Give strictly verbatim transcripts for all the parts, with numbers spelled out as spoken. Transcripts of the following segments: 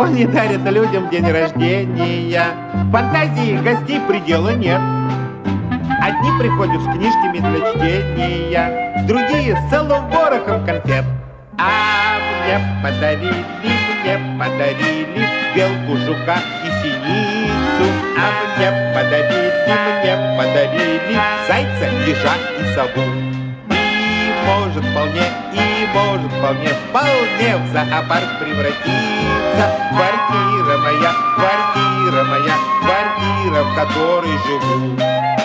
Они дарят людям день рождения. Фантазии гостей предела нет. Одни приходят с книжками для чтения, другие с целым ворохом конфет. А мне подарили, мне подарили белку, жука и синицу. А мне подарили, мне подарили зайца, ежа и сову. И может вполне, и может вполне, вполне в зоопарк превратиться. Квартира моя, квартира моя, квартира, в которой живу.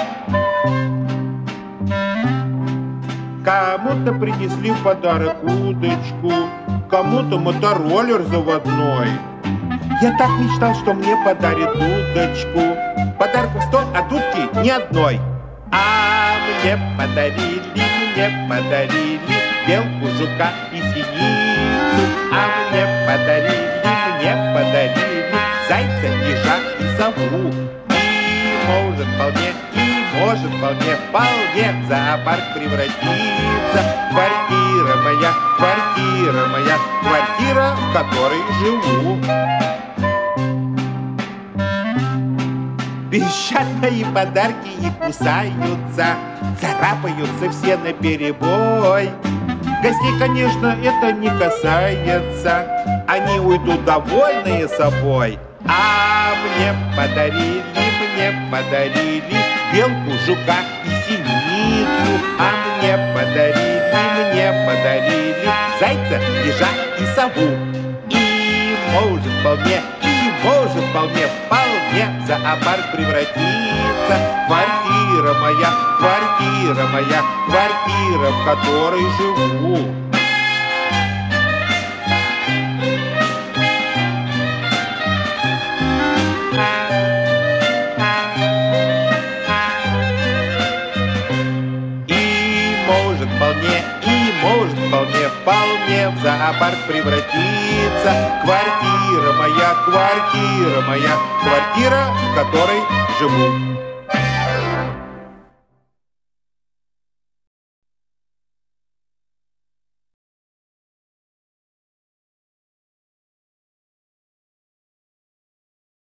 Кому-то принесли в подарок удочку, кому-то мотороллер заводной. Я так мечтал, что мне подарят удочку. Подарков сто, а дудки ни одной. А мне подарили, мне подарили белку, жука и синицу. А мне подарили, мне подарили зайца, ежа и сову. И может вполне, и может вполне, вполне в зоопарк превратиться. Квартира моя, квартира моя, квартира, в которой живу. Пищатые подарки и кусаются, царапаются все наперебой. Гостей, конечно, это не касается, они уйдут довольные собой. А мне подарили, мне подарили белку, жука и синицу. А мне подарили, мне подарили зайца, ежа и сову. И может вполне, и может вполне, вполне в зоопарк превратиться. Квартира моя, квартира моя, квартира, в которой живу. Вполне, и может вполне, вполне в зоопарк превратиться. Квартира моя, квартира моя, квартира, в которой живу.